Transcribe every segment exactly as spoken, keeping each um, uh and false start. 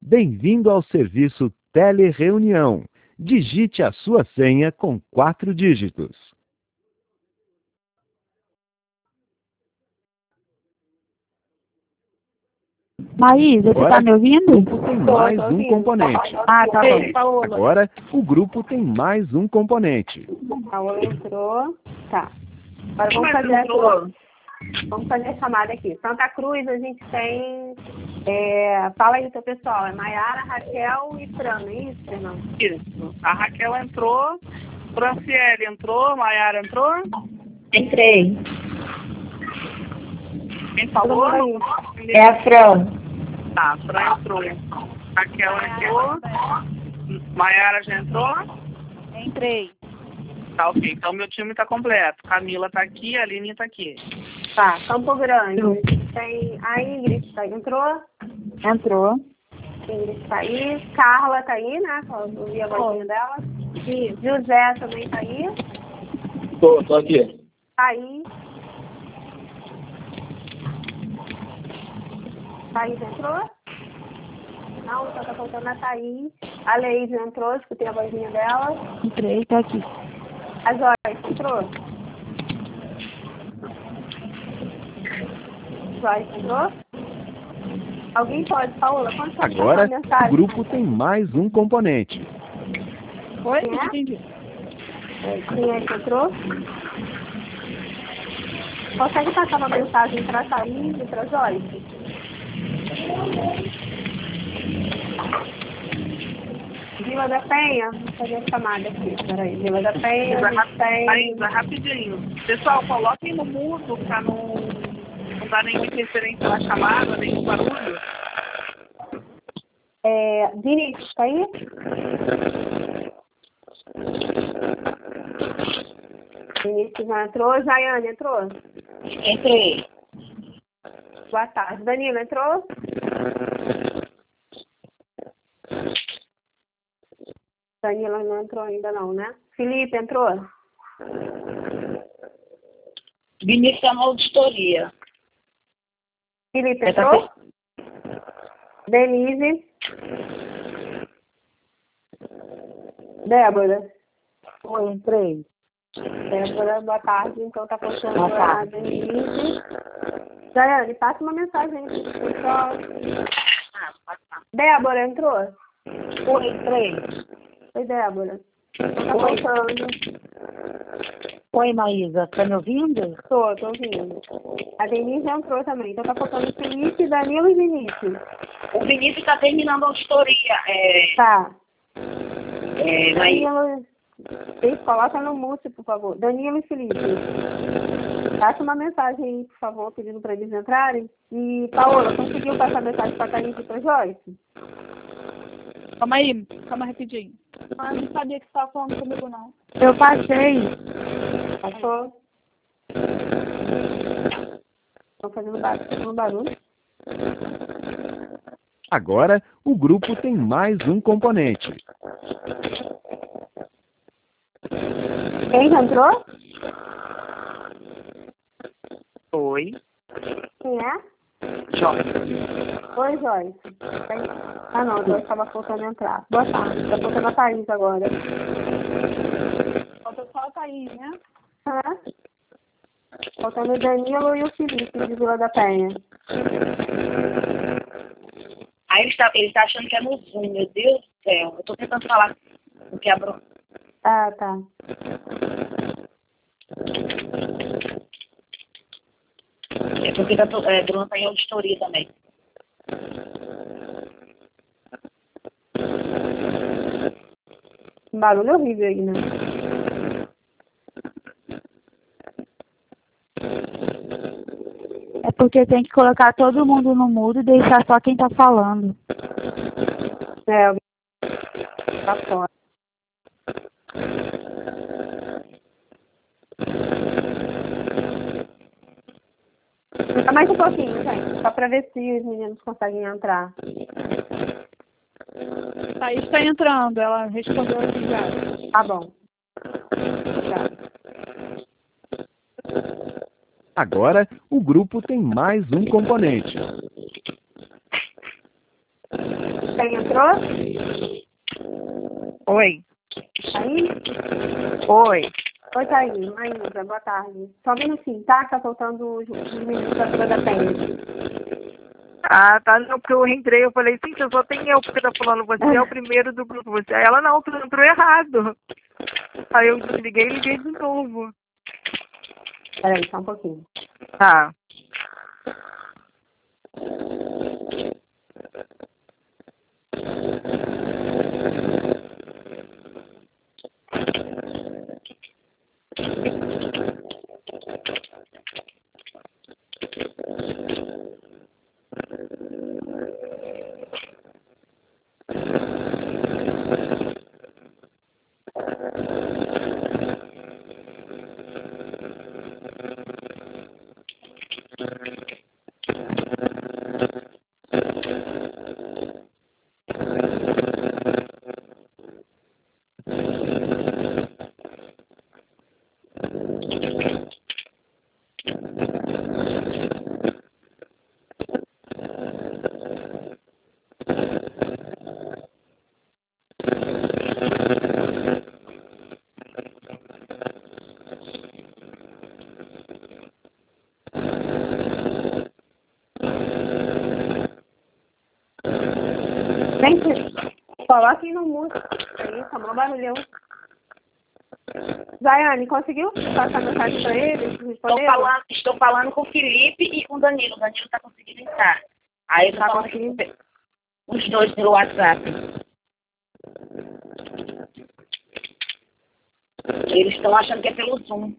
Bem-vindo ao serviço Telereunião. Digite a sua senha com quatro dígitos. Maísa, você Agora, tá me ouvindo? O grupo tem mais um componente. Ah, tá bom. Agora, o grupo tem mais um componente. Paola entrou. Tá. Agora vamos fazer a, vamos fazer a chamada aqui. Santa Cruz, a gente tem... É, fala aí, seu pessoal. É Maiara, Raquel e Fran, não é isso, Fernando? Isso. A Raquel entrou, Franciele entrou, Maiara entrou. Entrei. Quem falou? É a Fran. Tá, a Fran entrou. Raquel entrou. Maiara já entrou? Entrei. Tá, ok. Então meu time tá completo. Camila tá aqui, a Aline tá aqui. Tá, Campo Grande. Tem a Ingrid, tá, entrou? Entrou. Ingrid tá aí. Carla tá aí, né? Eu vi a vozinha dela. E José também tá aí. Tô, tô aqui. Tá aí. Thaís entrou? Não, só tá faltando a Thaís. A Leide entrou, escutei a vozinha dela. Entrei, tá aqui. A Joyce entrou? Joyce entrou? Alguém pode, Paola? Quando você Agora, passar a mensagem? o grupo tem mais um componente. Oi? Quem é? Entendi. Quem é que entrou? Consegue passar uma mensagem para a Thaís e para a Joyce? Vila da Penha, vou fazer a chamada aqui, peraí. Vila da Penha, a gente tem... Ainda, rapidinho. Pessoal, coloquem no mudo pra não, não dar nenhuma interferência na chamada, nenhum barulho. É, Vinícius, tá aí? Vinícius já entrou. Jaiane entrou? Entrei. Boa tarde. Danilo entrou? Danilo não entrou ainda não, né? Felipe entrou? Vinícius é uma auditoria. Felipe É, tá entrou? Denise? Débora? Oi, entrei. Débora, boa tarde. Então tá faltando Boa a tarde. Denise. Jaiane, passa uma mensagem aí pro pessoal. Débora entrou? Oi, entrei. Oi, Débora. Tá faltando. Oi, Maísa, tá me ouvindo? Tô, tô ouvindo. A Denise já entrou também. Então tá faltando Felipe, Danilo e Vinícius. O Vinícius está terminando a auditoria. É, Tá. é, mas Danilo. Vocês coloca no mute, por favor. Danilo e Felipe. Passa uma mensagem aí, por favor, pedindo para eles entrarem. E, Paola, conseguiu passar a mensagem para a Thaís e para a Joyce? Calma aí, calma rapidinho. Ah, não sabia que você estava falando comigo, não. Eu passei. Passou? Estão fazendo barulho. Fazendo barulho. Agora, o grupo tem mais um componente. Quem já entrou? Oi. Quem é? Joyce. Oi, Joyce. Ah, não, a Joyce estava faltando entrar. Boa tarde. Está faltando a Thaís agora. Falta só a Thaís, né? Hã? Faltando o Danilo e o Felipe, de Vila da Penha. aí ele está ele tá achando que é no Zoom, meu Deus do céu. Eu estou tentando falar o que a Bruna. Ah, tá. É porque a é, Bruna está em auditoria também. Um barulho horrível aí, né? É porque tem que colocar todo mundo no mudo e deixar só quem tá falando. É, alguém tá fora. Fica mais um pouquinho, gente. Só pra ver se os meninos conseguem entrar. Thaís está entrando, ela respondeu aqui já. Tá bom. Já. Agora, o grupo tem mais um componente. Tem Mãe entrou? Oi. Aí? Oi. Oi, Thaís. Mãe, Isa, boa tarde. Só um minutinho, tá? Tá faltando os os meninos da fila da Penha. Ah, tá. Não, porque eu entrei, eu falei, sim, só tem eu, porque tá falando, você é o primeiro do grupo. Você. Aí ela, não, tu entrou errado. Aí eu desliguei e liguei de novo. Peraí, só um pouquinho. Tá. Gente, coloquem no mudo. Aí, tá mó barulhão. Zayane, conseguiu passar mensagem pra eles? Estou Responderam? falando, estou falando com o Felipe e com o Danilo. O Danilo está conseguindo entrar. Aí eu tô Tá falando conseguindo? aqui com os dois pelo WhatsApp. Eles estão achando que é pelo Zoom.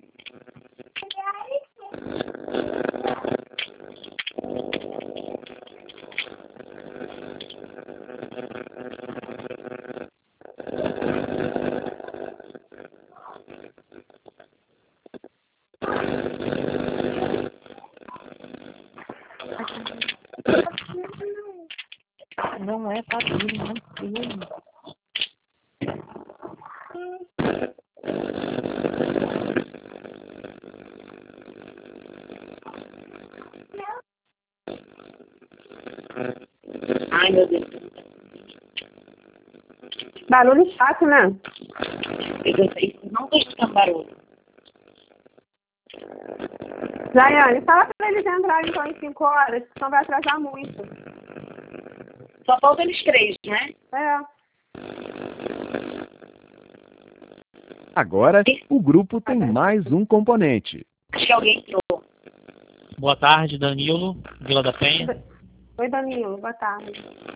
Não é padrinho, não é filho. Ai, meu Deus. Barulho chato, né? Eu não estou escutando barulho. Zayane, fala pra eles entrarem então em cinco horas, senão vai atrasar muito. Só faltam eles três, né? É. Agora, o grupo tem mais um componente. Acho que alguém entrou. Boa tarde, Danilo, Vila da Penha. Oi, Danilo, boa tarde.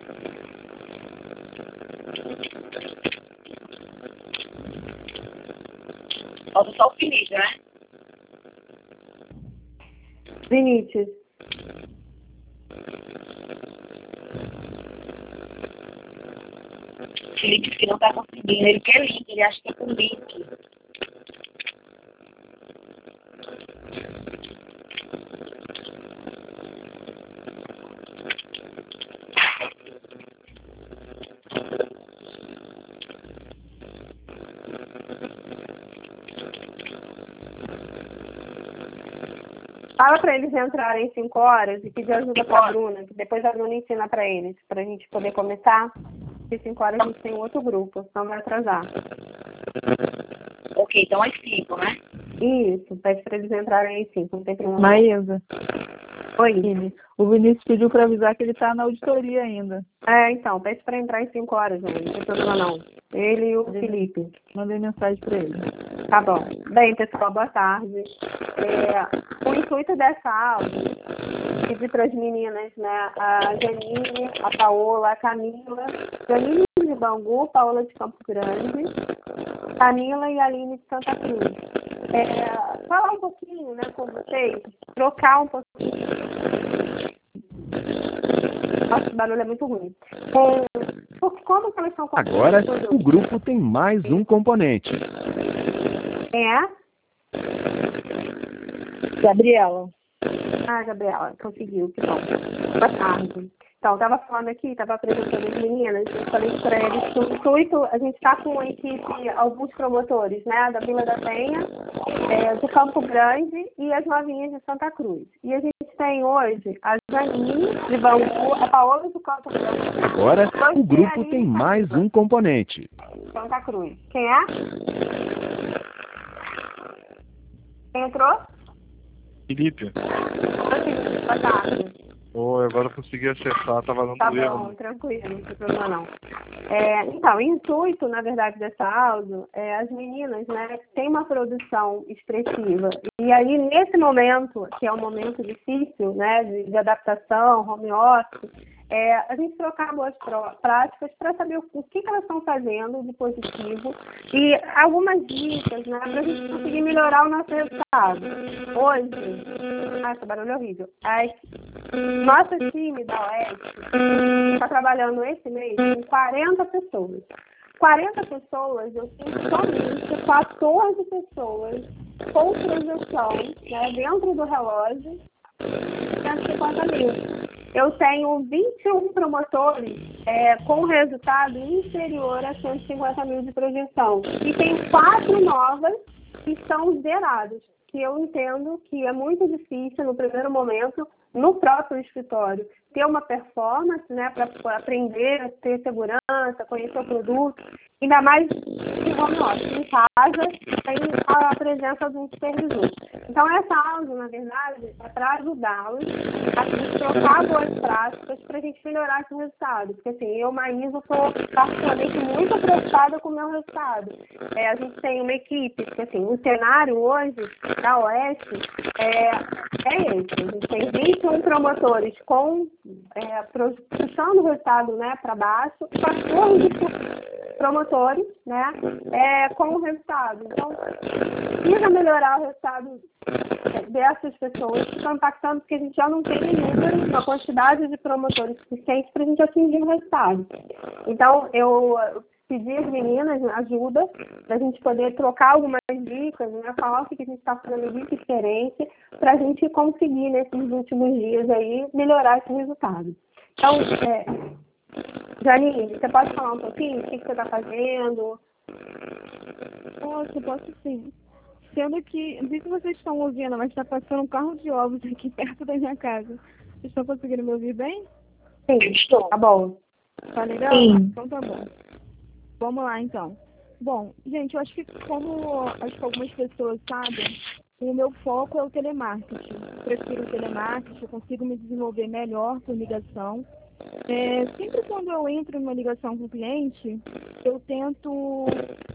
Falta só o Felipe, né? Vinícius. O Felipe que não está conseguindo. Ele quer link, ele acha que é com link. Fala pra eles entrarem cinco horas e pedir ajuda pra Bruna, que depois a Bruna ensina pra eles, pra gente poder começar. Porque cinco horas a gente tem outro grupo, senão vai atrasar. Ok, então às cinco, né? Isso, pede pra eles entrarem às cinco, não tem problema. Maísa, Oi. o Vinícius pediu pra avisar que ele tá na auditoria ainda. É, então, pede pra entrar às cinco horas, né? Não tem problema não. Ele e o Felipe. Mandei mensagem pra ele. Tá bom. Bem, pessoal, boa tarde. É, o intuito dessa aula é pedir para as meninas, né? A Janine, a Paola, a Camila, Janine de Bangu, Paola de Campo Grande, Camila e Aline de Santa Cruz. É, falar um pouquinho, né, com vocês, trocar um pouquinho. Nossa, o barulho é muito ruim. É, por, como que elas são Agora, o grupo tem mais um componente. Quem é? Gabriela. Ah, Gabriela, conseguiu, que bom. Boa tarde. Então, estava falando aqui, estava apresentando as meninas, eu falei para eles que o intuito, a gente está com uma equipe, alguns promotores, né, da Vila da Penha, é, do Campo Grande e as novinhas de Santa Cruz. E a gente tem hoje a Janine de Bangu, a Paola do Campo Grande. Agora, o grupo tem mais um componente. Santa Cruz. Quem é? Quem entrou? Felipe. Boa tarde. Oi, agora eu consegui acertar, tava dando Tá erro. bom, tranquilo, não tem problema não. É, então, o intuito, na verdade, dessa áudio, é as meninas, né, têm uma produção expressiva. E aí, nesse momento, que é um momento difícil, né, de, de adaptação, home office, é, a gente trocar boas práticas para saber o, o que, que elas estão fazendo de positivo e algumas dicas, né, para a gente conseguir melhorar o nosso resultado. Hoje, ah, esse barulho é horrível. As, nosso time da Oeste está trabalhando esse mês com quarenta pessoas. quarenta pessoas, eu tenho somente quatorze pessoas com projeção, né, dentro do relógio, cento e cinquenta mil. Eu tenho vinte e um promotores é, com resultado inferior a cento e cinquenta mil de projeção. E tem quatro novas que estão zeradas, que eu entendo que é muito difícil, no primeiro momento, no próprio escritório, ter uma performance, né, para aprender, ter segurança, conhecer o produto, ainda mais em home office, em casa, tem a presença de um supervisor. Então, essa aula, na verdade, é para ajudá-los a trocar boas práticas para a gente melhorar esse resultado. Porque, assim, eu, Maísa, estou particularmente muito preocupada com o meu resultado. É, a gente tem uma equipe, porque, assim, o cenário hoje da Oeste é, é esse. A gente tem vinte e um promotores com, é, puxando o resultado, né, para baixo, e quatorze promotores, né, é, com o resultado. Então, precisa melhorar o resultado dessas pessoas que estão impactando, porque a gente já não tem número, uma quantidade de promotores suficiente para a gente atingir o resultado. Então, eu pedi às meninas ajuda para a gente poder trocar algumas dicas, né, falar o que a gente está fazendo de diferente para a gente conseguir, nesses últimos dias aí, melhorar esse resultado. Então, é, Janine, você pode falar um pouquinho o que, que você está fazendo? Posso, posso sim. Sendo que, não sei se vocês estão ouvindo, mas está passando um carro de ovos aqui perto da minha casa. Vocês estão conseguindo me ouvir bem? Sim, estou. Tá bom. Tá legal? Sim. Então tá bom. Vamos lá, então. Bom, gente, eu acho que como acho que algumas pessoas sabem, o meu foco é o telemarketing. Eu prefiro o telemarketing, eu consigo me desenvolver melhor por ligação. É, sempre quando eu entro numa ligação com o cliente, eu tento...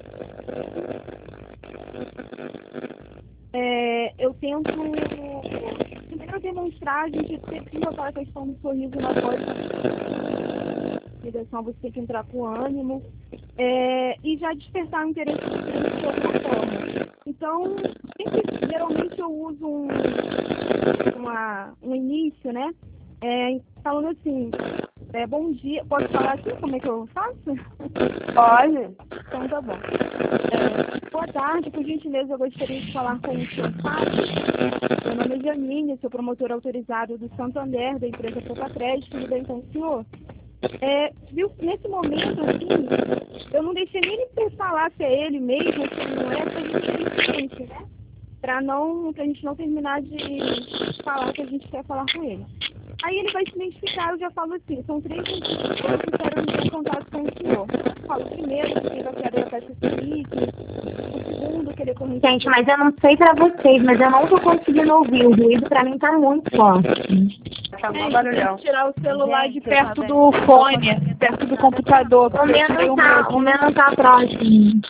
É, eu tento primeiro demonstrar, a gente sempre tem aquela questão do sorriso na voz. Ligação, você tem que entrar com ânimo é, e já despertar o interesse do cliente de alguma forma. Então, sempre, geralmente eu uso um, uma, um início, né? É, falando assim, é, bom dia, posso falar assim? Como é que eu faço? Pode. Então tá bom. É, boa tarde, por gentileza, eu gostaria de falar com o senhor Fábio. Meu nome é Janine, sou promotor autorizado do Santander, da empresa Propacred, tudo bem com o senhor? É, viu, nesse momento, assim, eu não deixei nem ele falar se é ele mesmo, se ele não é, pra gente ter gente, né? Pra não, pra gente não terminar de falar o que a gente quer falar com ele. Aí ele vai se identificar, eu já falo assim, são três pessoas que quero entrar em contato com o senhor. Eu falo primeiro que ele vai querer a peça Felipe, o segundo que ele é corrente. Gente, mas eu não sei pra vocês, mas eu não tô conseguindo ouvir, o ruído pra mim tá muito forte. Tá bom, barulhão. Tirar o celular Gente, de perto do fone, perto do computador. O meu não tá, o meu não tá próximo.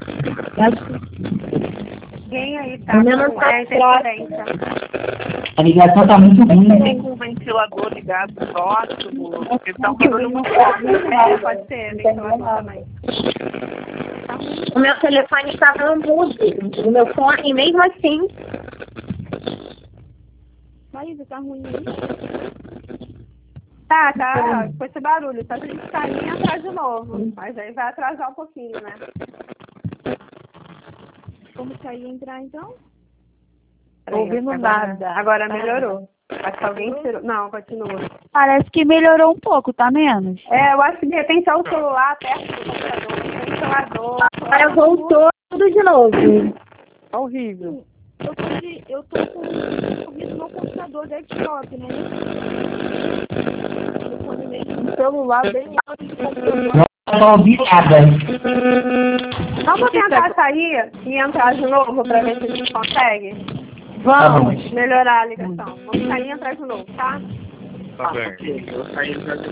Ninguém aí tá O meu não com tá é, interferência. A ligação tá muito ruim. Tem com o ventilador ligado próximo, porque tá um barulho muito forte. É, pode ser, ventilador também. O meu telefone estava no mudo, o meu fone, mesmo assim. Maísa, tá ruim aí? Tá, tá, com esse barulho, tá a gente sair atrás de novo, mas aí vai atrasar um pouquinho, né? Vamos sair e entrar então? Ouvindo nada. Agora melhorou. Acho que alguém tirou. Não, continua. Parece que melhorou um pouco, tá menos? É, eu acho que de repente é o celular perto do computador, o ventilador. Agora voltou tudo de novo. É horrível. Eu tô, de, eu tô com o meu computador desktop, né? O celular bem alto de computador. Não tô ouvindo nada. Vamos tentar sair e entrar de novo pra ver se a gente consegue? Vamos. Melhorar a ligação. Vamos sair e entrar de novo, tá? Tá bem.